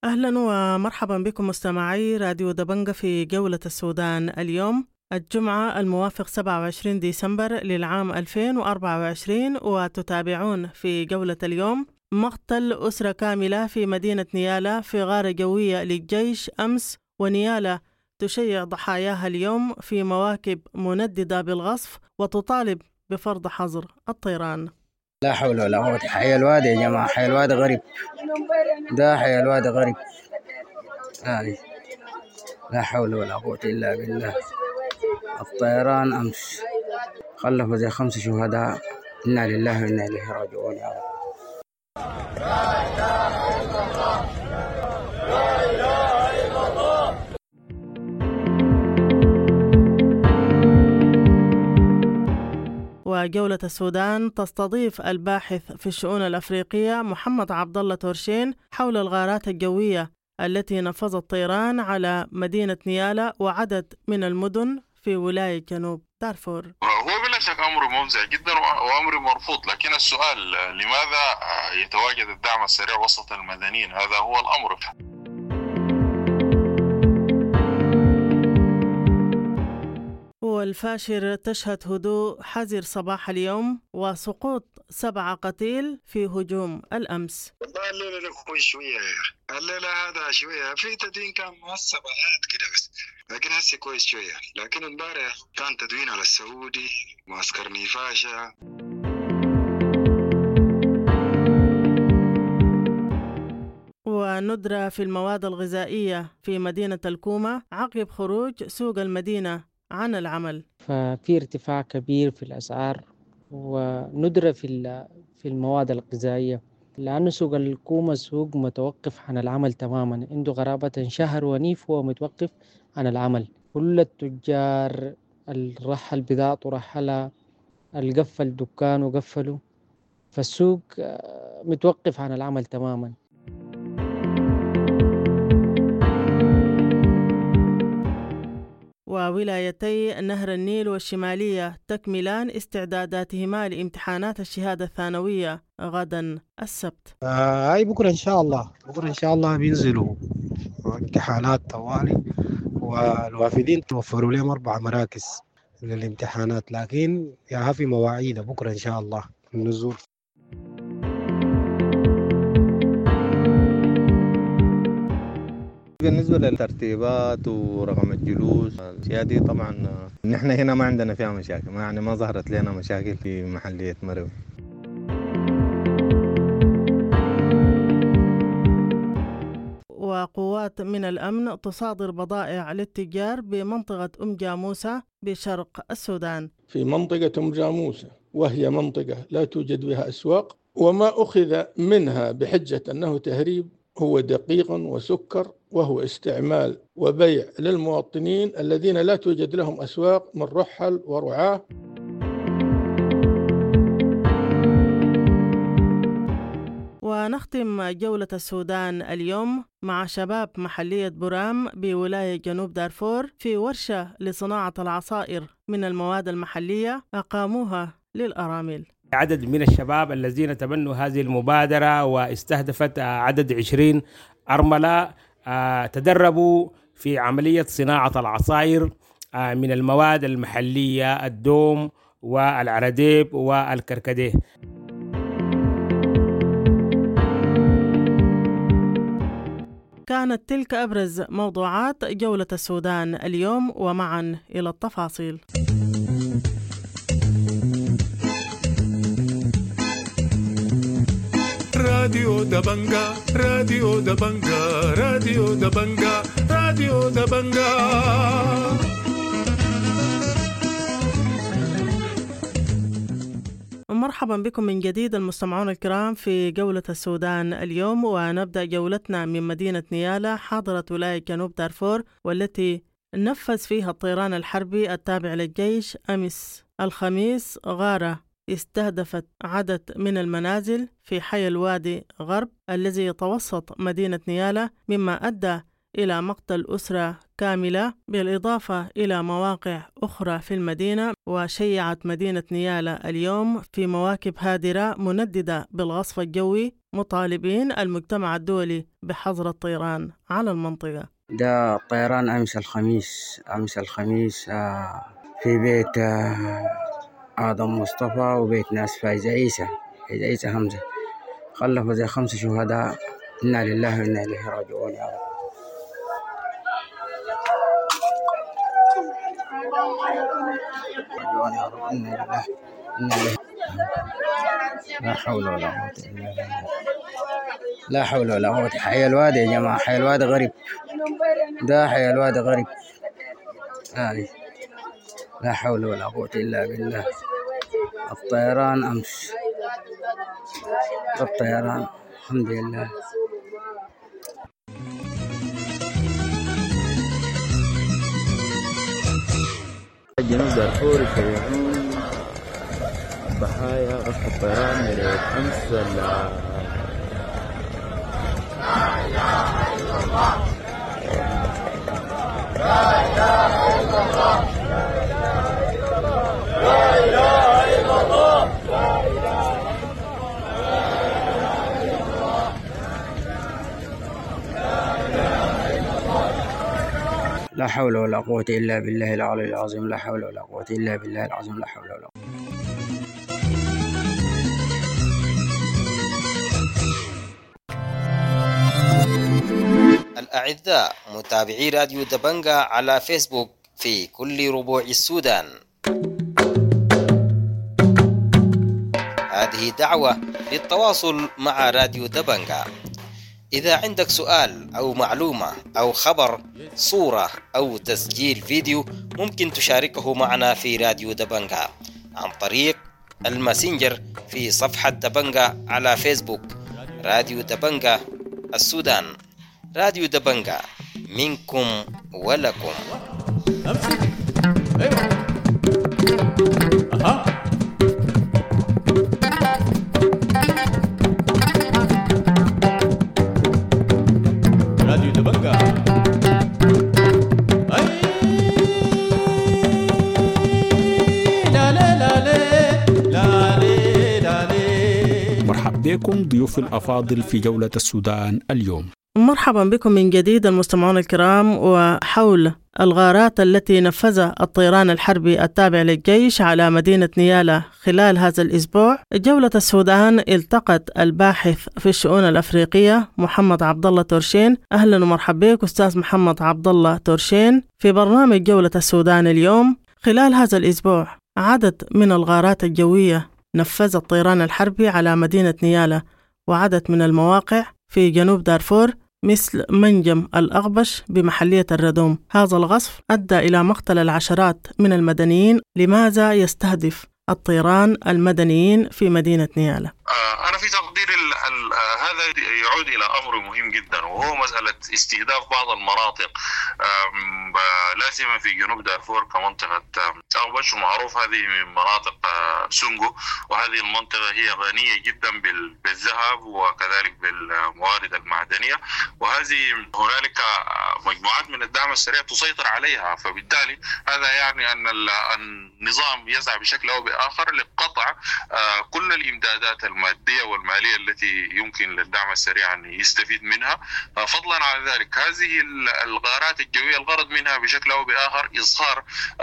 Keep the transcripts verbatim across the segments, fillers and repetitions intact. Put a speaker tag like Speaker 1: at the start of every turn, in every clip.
Speaker 1: أهلا ومرحبا بكم مستمعي راديو دبنجة في جولة السودان اليوم الجمعة الموافق سبعة وعشرين ديسمبر للعام ألفين وأربعة وعشرين، وتتابعون في جولة اليوم مقتل أسرة كاملة في مدينة نيالا في غارة جوية للجيش أمس، ونيالا تشيع ضحاياها اليوم في مواكب منددة بالغصف وتطالب بفرض حظر الطيران.
Speaker 2: لا حول ولا قوة. حي الواد يا جماعة، حي الواد غريب، ده حي الواد غريب. آه. لا حول ولا قوة إلا بالله. الطيران أمس خلفوا زي خمس شهداء، إنا لله وإنا إليه راجعون يا رب. لا إله إلا الله، لا إله إلا الله.
Speaker 1: وجولة السودان تستضيف الباحث في الشؤون الأفريقية محمد عبد الله تورشين حول الغارات الجوية التي نفذت طيران على مدينة نيالا وعدد من المدن في ولاية جنوب دارفور.
Speaker 3: هو بلا شك أمر مفزع جدا وأمر مرفوض، لكن السؤال لماذا يتواجد الدعم السريع وسط المدنيين؟ هذا هو الأمر.
Speaker 1: والفاشر تشهد هدوء حذر صباح اليوم وسقوط سبعة قتيل في هجوم الأمس.
Speaker 4: والله الليلة ده كويس شوية، الليلة هذا شوية في تدوين كان مؤثر بعد كده بس، لكن هسه كويس شوية. لكن امبارح كان تدوين على السعودي معسكر نيفاشا.
Speaker 1: وندرة في المواد الغذائية في مدينة الكومة عقب خروج سوق المدينة عن العمل.
Speaker 5: ففي ارتفاع كبير في الأسعار وندرة في في المواد الغذائية، لأن سوق الكومة سوق متوقف عن العمل تماما، عنده قرابة شهر ونيف هو متوقف عن العمل. كل التجار الرحل بضاعته ورحلها، القفل دكان وقفلوا، فالسوق متوقف عن العمل تماما.
Speaker 1: وولايتي نهر النيل والشمالية تكملان استعداداتهما لامتحانات الشهادة الثانوية غدا السبت.
Speaker 6: آه هاي بكرة إن شاء الله، بكرة إن شاء الله بينزلوا امتحانات طوالي، والوافدين توفروا لهم أربع مراكز للامتحانات، لكن يا في مواعيد بكرة إن شاء الله النزول.
Speaker 7: بالنسبة للترتيبات ورقم الجلوس السيادي طبعا نحن هنا ما عندنا فيها مشاكل، ما يعني ما ظهرت لنا مشاكل في محلية مروي.
Speaker 1: وقوات من الأمن تصادر بضائع للتجار بمنطقة أم جاموسة بشرق السودان.
Speaker 8: في منطقة أم جاموسة وهي منطقة لا توجد بها أسواق، وما أخذ منها بحجة أنه تهريب هو دقيق وسكر، وهو استعمال وبيع للمواطنين الذين لا توجد لهم أسواق من رحل ورعاة.
Speaker 1: ونختم جولة السودان اليوم مع شباب محلية برام بولاية جنوب دارفور في ورشة لصناعة العصائر من المواد المحلية أقاموها للأرامل.
Speaker 9: عدد من الشباب الذين تبنوا هذه المبادرة واستهدفت عدد عشرين أرملة تدربوا في عملية صناعة العصائر من المواد المحلية الدوم والعرديب والكركديه.
Speaker 1: كانت تلك أبرز موضوعات جولة السودان اليوم، ومعا إلى التفاصيل.
Speaker 10: راديو دبنجا راديو دبنجا راديو دبنجا راديو دبنجا.
Speaker 1: مرحبا بكم من جديد المستمعون الكرام في جولة السودان اليوم، ونبدأ جولتنا من مدينة نيالا حاضرة ولاية جنوب دارفور، والتي نفذ فيها الطيران الحربي التابع للجيش أمس الخميس غارة استهدفت عدد من المنازل في حي الوادي غرب الذي يتوسط مدينة نيالا، مما أدى إلى مقتل أسرة كاملة، بالإضافة إلى مواقع أخرى في المدينة. وشيعت مدينة نيالا اليوم في مواكب هادرة منددة بالغصف الجوي، مطالبين المجتمع الدولي بحظر الطيران على المنطقة.
Speaker 2: ده الطيران أمس الخميس أمس الخميس آه في بيت آه آدم مصطفى وبيت ناس فايزة عيسى فايزة عيسى حمزة، خلفوا زي خمسة شهداء. إنا لله وإنا إليه راجعون يا رب. راجعون يا رب. إنا لله إنا إليه. لا حول ولا قوة إلا بالله. لا حول ولا قوة. حي الوادي يا جماعة، حي الوادي غريب. ده حي الوادي غريب. آه. لا حول ولا قوة إلا بالله. الطيران أمس الطيران الحمد لله.
Speaker 11: جنوب دارفور يشيعون ضحايا غصب الطيران ليلة أمس. لا إله إلا الله لا إله إلا الله لا إله إلا الله
Speaker 2: لا حول ولا قوة إلا بالله العلي العظيم. لا حول ولا قوة إلا بالله العظيم. لا حول ولا قوة.
Speaker 12: الأعزاء متابعي راديو دبنجا على فيسبوك في كل ربوع السودان، هذه دعوة للتواصل مع راديو دبنجا. إذا عندك سؤال أو معلومة أو خبر، صورة أو تسجيل فيديو، ممكن تشاركه معنا في راديو دبنجا عن طريق الماسنجر في صفحة دبنجا على فيسبوك. راديو دبنجا السودان، راديو دبنجا منكم ولكم.
Speaker 10: أمسك. أيوة. أها. راديو دبنجا. أي لا لا لا لا لا لا.
Speaker 13: مرحب بكم ضيوف الأفاضل في جولة السودان اليوم.
Speaker 1: مرحبا بكم من جديد المستمعون الكرام. وحول الغارات التي نفذها الطيران الحربي التابع للجيش على مدينة نيالا خلال هذا الأسبوع، جولة السودان التقت الباحث في الشؤون الأفريقية محمد عبد الله تورشين. أهلا ومرحبا بك أستاذ محمد عبد الله تورشين في برنامج جولة السودان اليوم. خلال هذا الأسبوع عدد من الغارات الجوية نفذ الطيران الحربي على مدينة نيالا وعدد من المواقع في جنوب دارفور مثل منجم الأغبش بمحلية الردوم. هذا الغصب أدى إلى مقتل العشرات من المدنيين. لماذا يستهدف الطيران المدنيين في مدينة نيالا؟
Speaker 3: أنا في تقدير ال ال هذا يعود إلى أمر مهم جدا، وهو مسألة استهداف بعض المناطق لا سيما في جنوب دارفور كمنطقة أغبش، ومعروف هذه من مناطق سونغو، وهذه المنطقة هي غنية جدا بالذهب وكذلك بالموارد المعدنية، وهذه هنالك مجموعات من الدعم السريع تسيطر عليها. فبالتالي هذا يعني أن النظام يسعى بشكل أو بآخر لقطع كل الإمدادات المادية والمالية التي يمكن للدعم السريع أن يستفيد منها. فضلا عن ذلك هذه الغارات الجوية الغرض منها بشكل أو بآخر إظهار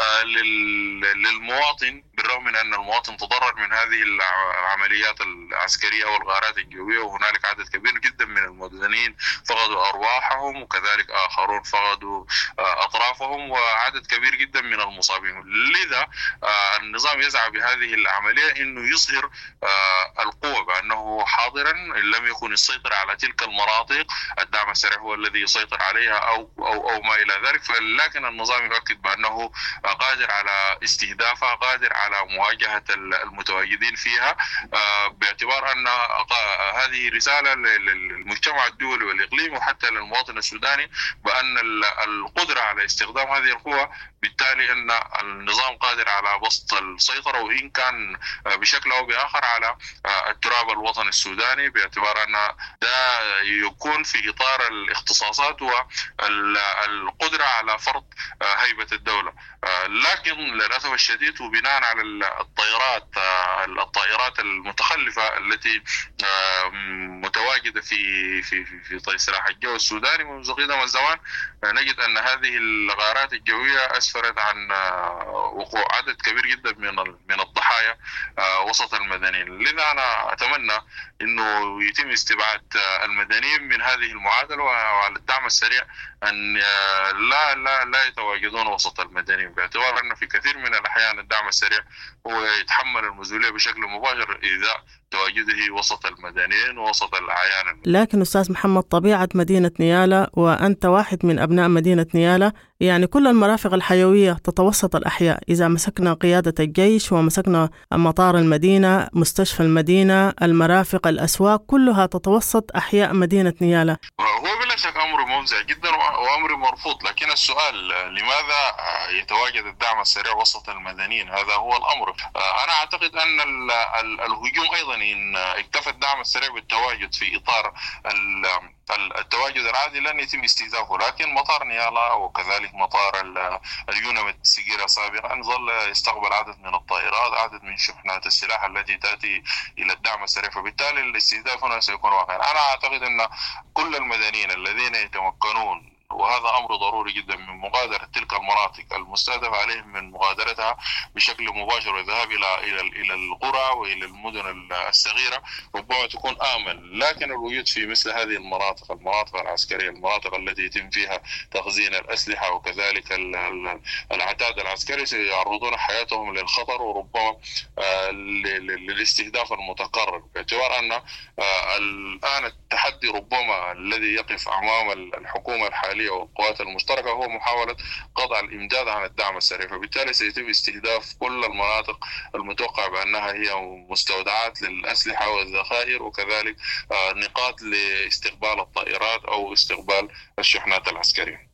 Speaker 3: للمواطن، بالرغم من أن المواطن تضرر من هذه العمليات العسكرية والغارات الجوية، وهنالك عدد كبير جدا من المدنيين فقدوا أرواحهم، وكذلك آخرون فقدوا أطرافهم، وعدد كبير جدا من المصابين. لذا النظام يسعى بهذه العملية أنه يظهر القوة بأنه حاضرا، إن لم يكن يسيطر على تلك المناطق الدعم السريع هو الذي يسيطر عليها أو, أو, أو ما إلى ذلك، لكن النظام يؤكد بأنه قادر على استهدافها، قادر على مواجهة المتواجدين فيها، باعتبار أن هذه رسالة للمجتمع الدولي والإقليمي وحتى للمواطن السوداني بأن القدرة على استخدام هذه القوى، بالتالي أن النظام قادر على بسط السيطرة وإن كان بشكل أو بآخر على التراب الوطني السوداني، باعتبار أن ده يكون في إطار الاختصاصات والقدرة على فرض هيبة الدولة. لكن للأسف الشديد وبناء على الطائرات الطائرات المتخلفة التي متواجدة في في في في سلاح الجو السوداني منذ قدم الزمان، نجد أن هذه الغارات الجوية أسفرت عن وقوع عدد كبير جدا من من الضحايا وسط المدنيين. لذا أنا أتمنى إنه يتم استبعاد المدنيين من هذه المعادلة، وعلى الدعم السريع أن لا لا لا يتواجدون وسط المدنيين، باعتبار أن في كثير من الأحيان الدعم السريع هو يتحمل المسؤولية بشكل مباشر إذا تواجده وسط المدنيين ووسط الأعيان.
Speaker 1: لكن أستاذ محمد، طبيعة مدينة نيالا وأنت واحد من أبناء مدينة نيالا، يعني كل المرافق الحيوية تتوسط الأحياء. إذا مسكنا قيادة الجيش ومسكنا مطار المدينة، مستشفى المدينة، المرافق، الأسواق، كلها تتوسط أحياء مدينة نيالا.
Speaker 3: هو بلا شك أمر مفزع جدا وأمر مرفوض، لكن السؤال لماذا يتواجد الدعم السريع وسط المدنيين؟ هذا هو الأمر. أنا أعتقد أن الهجوم أيضا إن اكتفى الدعم السريع بالتواجد في إطار التواجد العادي لن يتم استهدافه، لكن مطار نيالا وكذلك مطار اليونم السجيرة سابقا ظل يستقبل عدد من الطائرات، عدد من شحنات السلاح التي تأتي إلى الدعم السريع، فبالتالي الاستهداف هنا سيكون واقعا. أنا أعتقد أن كل المدنيين الذين يتمكنون، وهذا أمر ضروري جدا، من مغادرة تلك المناطق المستهدف عليهم من مغادرتها بشكل مباشر والذهاب إلى إلى إلى القرى وإلى المدن الصغيرة ربما تكون آمن. لكن الوجود في مثل هذه المناطق المناطق العسكرية، المناطق التي يتم فيها تخزين الأسلحة وكذلك العتاد العسكري، سيعرضون حياتهم للخطر وربما للاستهداف المتكرر، باعتبار أن الآن التحدي ربما الذي يقف أمام الحكومة الحالية والقوات المشتركة هو محاولة قطع الإمداد عن الدعم السريع، فبالتالي سيتم استهداف كل المناطق المتوقع بأنها هي مستودعات للأسلحة والذخائر وكذلك نقاط لاستقبال الطائرات أو استقبال الشحنات العسكرية.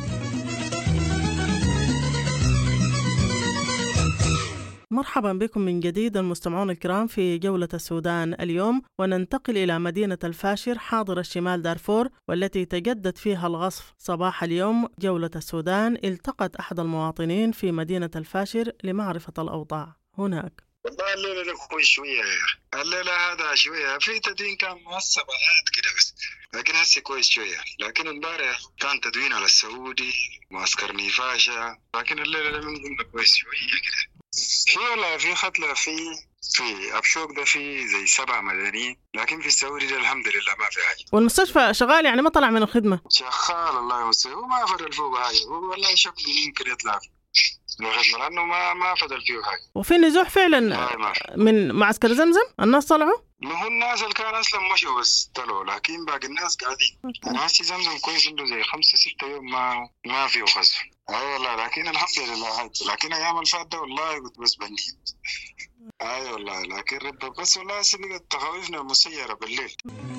Speaker 1: مرحبا بكم من جديد المستمعون الكرام في جولة السودان اليوم، وننتقل إلى مدينة الفاشر حاضر الشمال دارفور، والتي تجدد فيها الغصب صباح اليوم. جولة السودان التقت أحد المواطنين في مدينة الفاشر لمعرفة الأوضاع هناك.
Speaker 4: والله الليلة ده كويس شوية، الليلة هذا شوية في تدوين كان مؤثر بعد كده بس، لكن هسه كويس شوية. لكن امبارح كان تدوين على السعودي معسكر نيفاشا، لكن الليلة ده بنقول كويس شوية كده. في والله في خطلة في في أبشوك ده في زي سبع مدنيين، لكن في السعودي ده الحمد لله ما في حاجة.
Speaker 1: والمستشفى شغال يعني ما طلع من الخدمة؟
Speaker 4: شغال الله يوسع، وما فضل فيه حاجة، هو والله شكله يمكن يطلع من الخدمة لأنه ما ما فضل فيه حاجة.
Speaker 1: وفي نزوح فعلا من معسكر زمزم، الناس طلعوا؟
Speaker 4: ما هو الناس اللي كان أصلا مشوا بس طلعوا، لكن باقي الناس قاعدين. أنا هسي زمزم كويس عنده زي خمسة ستة يوم ما ما فيه خسف. أي والله، لكن الحمد لله هاي. لكن أيام الفات والله كنت بس بنديد. أي والله، لكن رب بس والله هسي بقت تخوفنا مسيرة بالليل.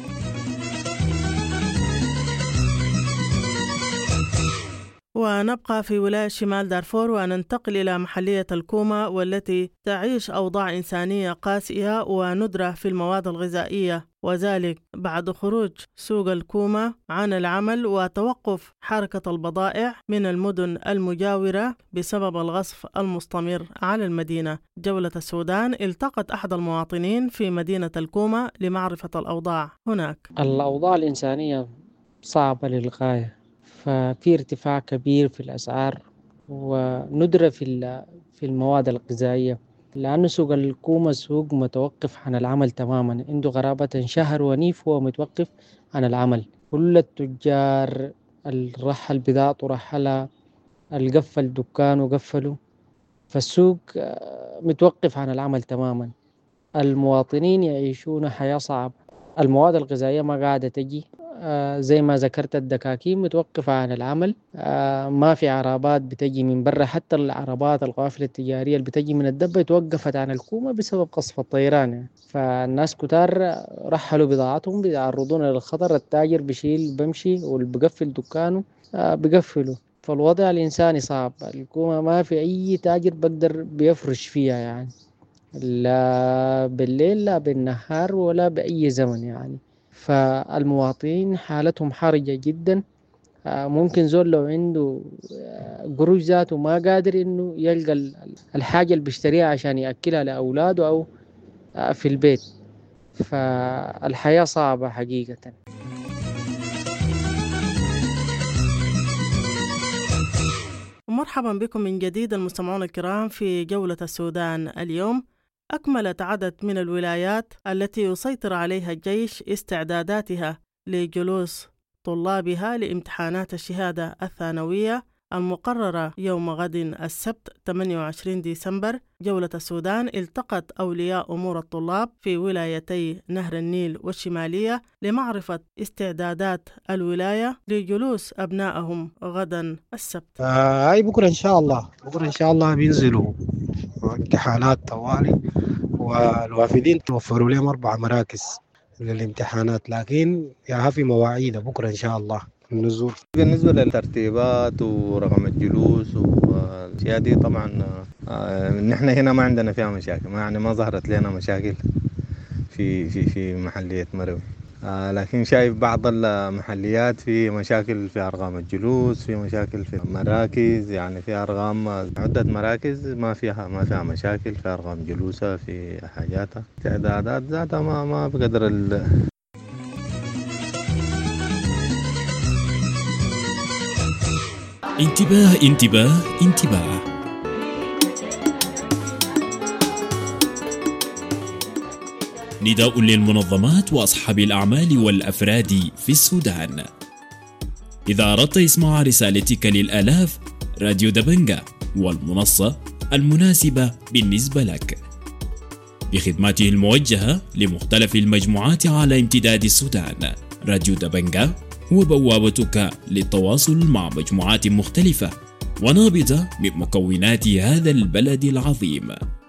Speaker 1: ونبقى في ولاية شمال دارفور وننتقل إلى محلية الكوما، والتي تعيش أوضاع إنسانية قاسية وندرة في المواد الغذائية، وذلك بعد خروج سوق الكوما عن العمل وتوقف حركة البضائع من المدن المجاورة بسبب الغصب المستمر على المدينة. جولة السودان التقت أحد المواطنين في مدينة الكوما لمعرفة الأوضاع هناك.
Speaker 5: الأوضاع الإنسانية صعبة للغاية، ففي ارتفاع كبير في الأسعار وندرة في في المواد الغذائية، لأن سوق الكوما سوق متوقف عن العمل تماما، عنده غرابة شهر ونيف هو متوقف عن العمل. كل التجار الرحل بضاعته رحلها، القفل دكان وقفلوا، فالسوق متوقف عن العمل تماما. المواطنين يعيشون حياة صعبة، المواد الغذائية ما قاعدة تجي، زي ما ذكرت الدكاكين متوقفة عن العمل، ما في عربات بتجي من برا، حتى العربات القوافل التجارية اللي بتجي من الدبة توقفت عن الكومة بسبب قصف الطيران يعني. فالناس كتار رحلوا بضاعتهم بيعرضون للخطر، التاجر بيشيل بمشي واللي بقفل دكانه بقفله. فالوضع الإنساني صعب، الكومة ما في أي تاجر بقدر بيفرش فيها يعني، لا بالليل لا بالنهار ولا بأي زمن يعني. فالمواطنين حالتهم حرجة جدا. ممكن زول لو عنده قروش ذاته ما قادر إنه يلقى الحاجة اللي بيشتريها عشان يأكلها لأولاده أو في البيت. فالحياة صعبة حقيقة.
Speaker 1: مرحبا بكم من جديد المستمعون الكرام في جولة السودان اليوم. أكملت عدد من الولايات التي يسيطر عليها الجيش استعداداتها لجلوس طلابها لامتحانات الشهادة الثانوية المقررة يوم غد السبت ثمانية وعشرين ديسمبر. جولة السودان التقت أولياء أمور الطلاب في ولايتي نهر النيل والشمالية لمعرفة استعدادات الولاية لجلوس أبنائهم غدا السبت.
Speaker 6: آه هاي بكرة إن شاء الله، بكرة إن شاء الله بينزلوا امتحانات طوالي، والوافدين توفروا لهم أربع مراكز للامتحانات، لكن يا في مواعيد بكرة إن شاء الله النزول.
Speaker 7: بالنسبة للترتيبات ورقم الجلوس والأشياء دي طبعا نحن هنا ما عندنا فيها مشاكل، ما يعني ما ظهرت لنا مشاكل في في في محلية مروي. آه لكن شايف بعض المحليات في مشاكل في أرقام الجلوس، في مشاكل في مراكز، يعني في أرقام عدة مراكز ما فيها ما فيها مشاكل في أرقام جلوسها في حاجاتها. تعدادات ذاتها ما ما بقدر ال
Speaker 13: انتباه انتباه انتباه. نداء للمنظمات وأصحاب الأعمال والأفراد في السودان. إذا أردت إسماع رسالتك للآلاف، راديو دبنجا والمنصة المناسبة بالنسبة لك بخدماته الموجهة لمختلف المجموعات على امتداد السودان. راديو دبنجا هو بوابتك للتواصل مع مجموعات مختلفة ونابضة من مكونات هذا البلد العظيم.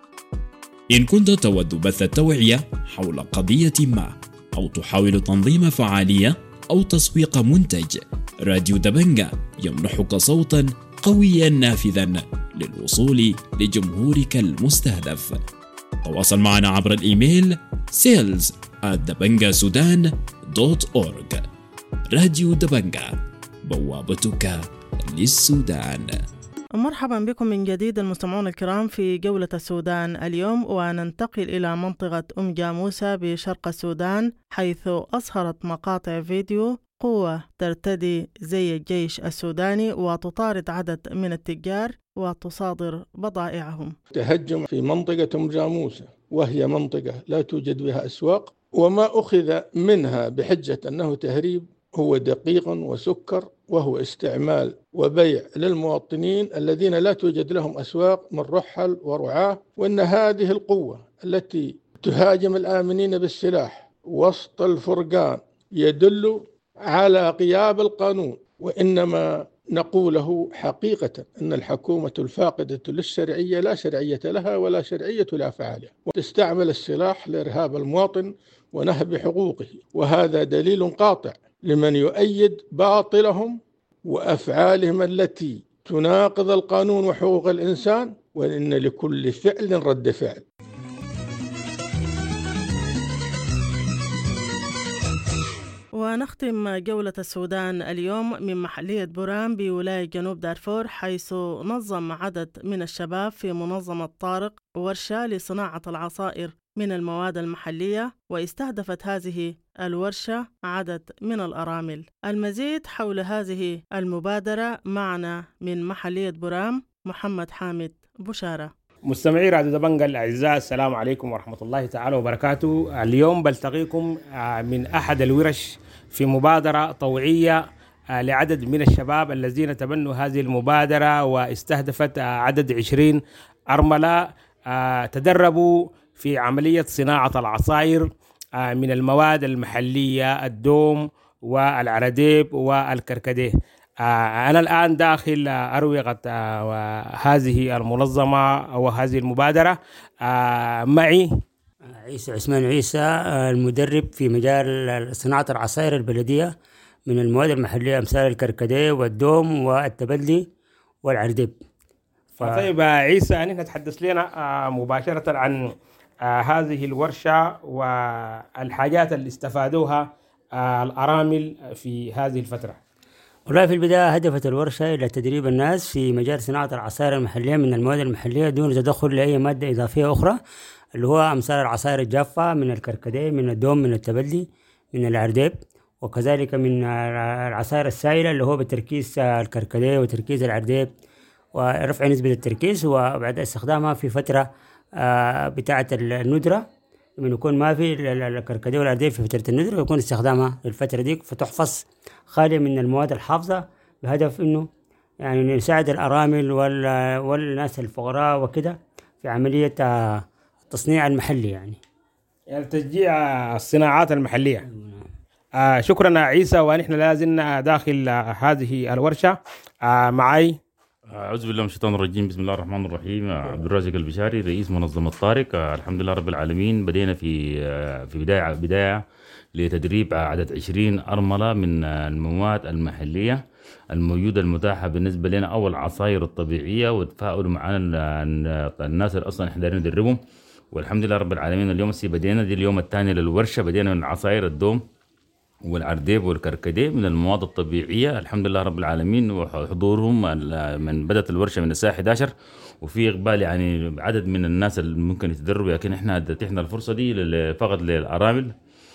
Speaker 13: إن كنت تود بث التوعية حول قضية ما، أو تحاول تنظيم فعالية أو تسويق منتج، راديو دبنجا يمنحك صوتا قويا نافذا للوصول لجمهورك المستهدف. تواصل معنا عبر الإيميل sales at dabangasudan دوت أورج. راديو دبنجا بوابتك للسودان.
Speaker 1: مرحبا بكم من جديد المستمعون الكرام في جولة السودان اليوم، وننتقل إلى منطقة أم جاموسة بشرق السودان، حيث أظهرت مقاطع فيديو قوة ترتدي زي الجيش السوداني وتطارد عدد من التجار وتصادر بضائعهم.
Speaker 8: تهجم في منطقة أم جاموسة، وهي منطقة لا توجد بها أسواق، وما أخذ منها بحجة أنه تهريب هو دقيق وسكر، وهو استعمال وبيع للمواطنين الذين لا توجد لهم أسواق من رحل ورعاة. وأن هذه القوة التي تهاجم الآمنين بالسلاح وسط الفرقان يدل على غياب القانون، وإنما نقوله حقيقة أن الحكومة الفاقدة للشرعية لا شرعية لها ولا شرعية لأفعالها، وتستعمل السلاح لإرهاب المواطن ونهب حقوقه. وهذا دليل قاطع لمن يؤيد باطلهم وأفعالهم التي تناقض القانون وحقوق الإنسان، وإن لكل فعل رد فعل.
Speaker 1: ونختم جولة السودان اليوم من محلية بورام بولاية جنوب دارفور، حيث نظم عدد من الشباب في منظمة طارق ورشة لصناعة العصائر من المواد المحلية، واستهدفت هذه الورشة عدد من الأرامل. المزيد حول هذه المبادرة معنا من محلية بورام محمد حامد بشارة.
Speaker 9: مستمعي راديو دبنجا الأعزاء، السلام عليكم ورحمة الله تعالى وبركاته. اليوم بلتقيكم من أحد الورش في مبادرة طوعية لعدد من الشباب الذين تبنوا هذه المبادرة، واستهدفت عدد عشرين أرملة تدربوا في عملية صناعة العصائر من المواد المحلية، الدوم والعرديب والكركديه. أنا الآن داخل أروقة هذه المنظمة وهذه المبادرة. معي
Speaker 14: عيسى عثمان عيسى، المدرب في مجال صناعة العصائر البلدية من المواد المحلية أمثال الكركديه والدوم والتبلي والعرديب.
Speaker 9: ف... طيب عيسى، أنت نتحدث لنا مباشرة عن هذه الورشة والحاجات اللي استفادوها الأرامل في هذه الفترة.
Speaker 14: والله في البداية هدفت الورشة إلى تدريب الناس في مجال صناعة العصائر المحلية من المواد المحلية دون تدخل لأي مادة إضافية أخرى، اللي هو أمثال العصائر الجافة من الكركديه، من الدوم، من التبلي، من العرديب، وكذلك من العصائر السائلة اللي هو بتركيز الكركديه وتركيز العرديب ورفع نسبة التركيز، وبعد استخدامها في فترة بتاعة الندرة لما يكون ما في الكركديه والعرديب في فترة الندرة، ويكون استخدامها للفترة دي فتحفظ خالية من المواد الحافظة، بهدف إنه يعني نساعد الأرامل والناس الفقراء وكده في عملية التصنيع المحلي، يعني
Speaker 9: يعني تشجيع الصناعات المحلية. آه شكرا عيسى. ونحن لازلنا داخل هذه الورشة. آه معي
Speaker 15: أعوذ بالله من الشيطان الرجيم، بسم الله الرحمن الرحيم. عبد الرازق البشاري، رئيس منظمة طارق. الحمد لله رب العالمين، بدينا في في بداية بداية لتدريب عدد عشرين أرملة من المواد المحلية الموجودة المتاحة بالنسبة لنا، أول عصائر الطبيعية، وتفاعلوا معنا الناس اللي أصلا إحنا دايرين ندربهم. والحمد لله رب العالمين اليوم سي بدينا دي اليوم الثاني للورشة. بدينا من عصائر الدوم والعرديب والكركديه من المواد الطبيعية، الحمد لله رب العالمين. وحضورهم من بدأت الورشة من الساعة إحدى عشر، وفي إقبال يعني عدد من الناس اللي ممكن يتدربوا، لكن إحنا اتحنا الفرصة دي فقط للأرامل.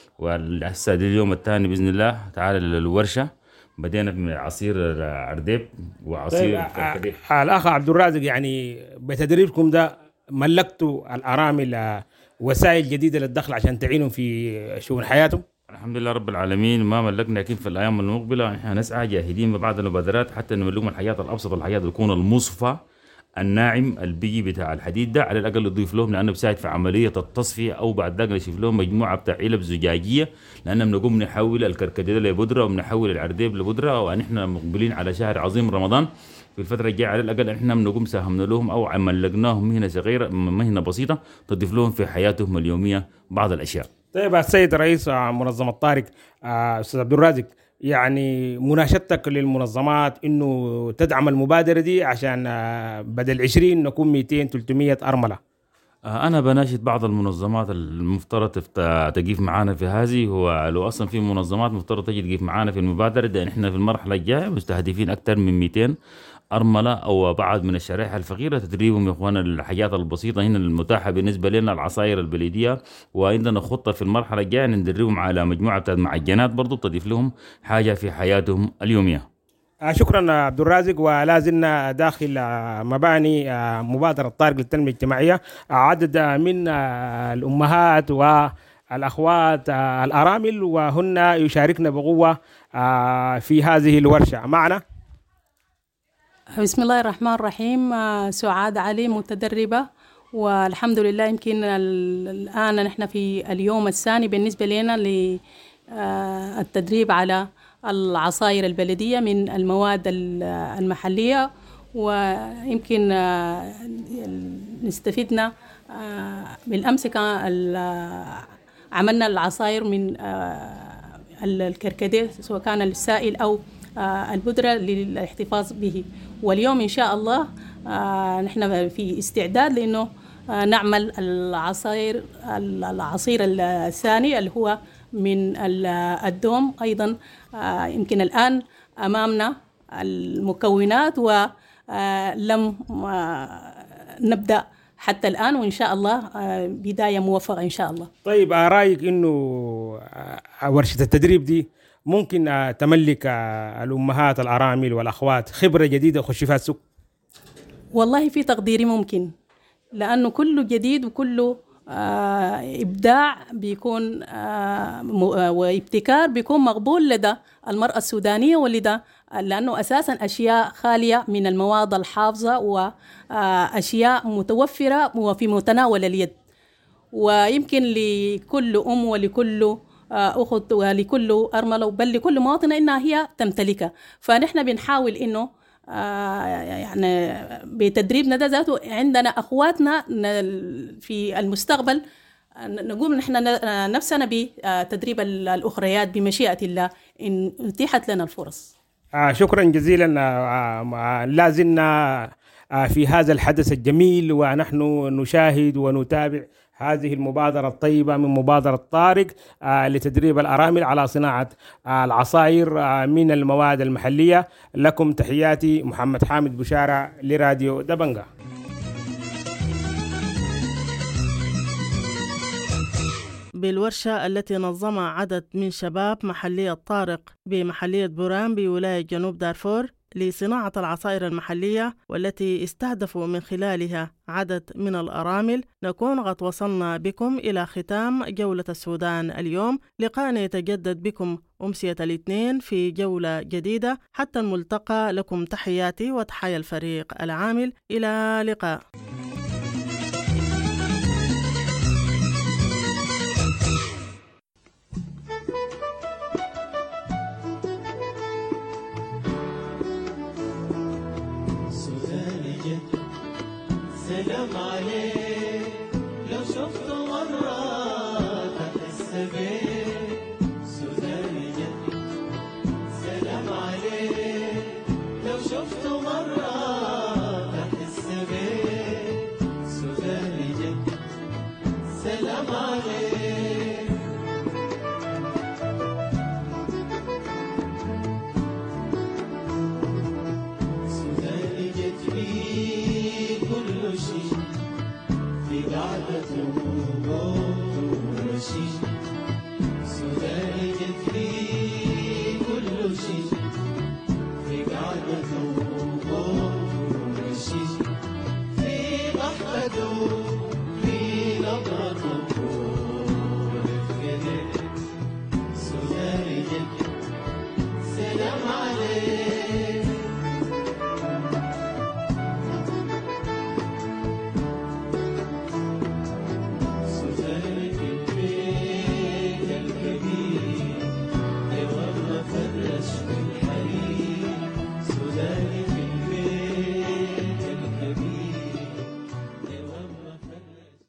Speaker 15: والهسه اليوم الثاني بإذن الله تعالى للورشة بدينا من عصير العرديب وعصير الكركديه.
Speaker 9: الأخ عبد الرازق، يعني بتدريبكم ده ملكتوا الأرامل وسائل جديدة للدخل عشان تعينهم في شؤون حياتهم؟
Speaker 15: الحمد لله رب العالمين ما ملكنا، لكن في الأيام المقبلة نحن نسعى جاهدين ببعض المبادرات حتى نملكهم الحياة الأبسط، الحياة تكون المصفى الناعم البيجي بتاع الحديد ده على الأقل نضيف لهم، لأنه بيساعد في عملية التصفية، أو بعد ذلك نشوف لهم مجموعة بتاع علب زجاجية، لأننا بنقوم نحول الكركديه لبودرة وبنحول العرديب لبودرة. ونحن مقبلين على شهر عظيم رمضان في الفترة الجاية، على الأقل إحنا بنقوم ساهمنا لهم أو ملقناهم مهنة صغيرة، مهنة بسيطة تضيف لهم في حياتهم اليومية بعض الأشياء.
Speaker 9: طيب السيد رئيس منظمة طارق، أستاذ عبد الرازق، يعني مناشدتك للمنظمات إنه تدعم المبادرة دي عشان بدل عشرين نكون مئتين ثلاثمية أرملة.
Speaker 15: أنا بناشد بعض المنظمات المفترض تقيف معانا في هذه، هو لو أصلا في منظمات مفترض تجي تقيف معانا في المبادرة ده، نحن في المرحلة الجاية مستهدفين أكثر من مئتين أرملة أو بعض من الشرائح الفقيرة تدريبهم يا إخوانا الحاجات البسيطة هنا المتاحة بالنسبة لنا العصائر البلدية. وعندنا خطة في المرحلة الجاية ندربهم على مجموعة معجنات برضو تضيف لهم حاجة في حياتهم اليومية.
Speaker 9: شكرا عبد الرازق. ولا زلنا داخل مباني مبادرة طارق للتنمية الاجتماعية. عدد من الأمهات والأخوات الأرامل وهن يشاركن بقوة في هذه الورشة. معنا
Speaker 16: بسم الله الرحمن الرحيم. سعاد علي متدربة، والحمد لله يمكن الآن نحن في اليوم الثاني بالنسبة لنا للتدريب على العصائر البلدية من المواد المحلية، ويمكن نستفيدنا بالأمس كان عملنا العصائر من الكركديه سواء كان السائل أو البودرة للاحتفاظ به. واليوم إن شاء الله نحن في استعداد لأنه نعمل العصائر العصير الثاني اللي هو من الدوم أيضا. يمكن الآن أمامنا المكونات ولم نبدأ حتى الآن، وإن شاء الله بداية موفقة إن شاء الله.
Speaker 9: طيب رأيك إنه ورشة التدريب دي ممكن تملك الأمهات الأرامل والأخوات خبرة جديدة وخش فيها السوق؟
Speaker 16: والله في تقديري ممكن، لأنه كله جديد وكله آه إبداع بيكون آه وابتكار بيكون مقبول لدى المرأة السودانية ولدى، لأنه أساساً أشياء خالية من المواد الحافظة وأشياء متوفرة وفي متناول اليد. ويمكن لكل أم ولكل أخت ولكل أرملة بل لكل مواطنة إنها هي تمتلكها. فنحن بنحاول إنه يعني بتدريبنا ده ذاته عندنا أخواتنا في المستقبل نقوم نحن نفسنا بتدريب الأخريات بمشيئة الله إن أتيحت لنا الفرص.
Speaker 9: آه شكرا جزيلا. آه لا زلنا آه في هذا الحدث الجميل ونحن نشاهد ونتابع هذه المبادرة الطيبة من مبادرة طارق آه لتدريب الأرامل على صناعة آه العصائر آه من المواد المحلية. لكم تحياتي محمد حامد بشارة لراديو دبنجة.
Speaker 1: بالورشة التي نظمها عدد من شباب محلية طارق بمحلية بوران بولاية جنوب دارفور لصناعة العصائر المحلية والتي استهدفوا من خلالها عدد من الأرامل، نكون قد وصلنا بكم إلى ختام جولة السودان اليوم. لقاءنا يتجدد بكم أمسية الاثنين في جولة جديدة. حتى الملتقى لكم تحياتي وتحيا الفريق العامل. إلى لقاء.
Speaker 10: سلام عليك لو شفته مرة تحس بيه سوداني جد. سلام عليك لو شفته مرة تحس بيه سوداني جد. سلام عليك سوداني جد فيه كل شيء في قعدة وقوت ورشيد.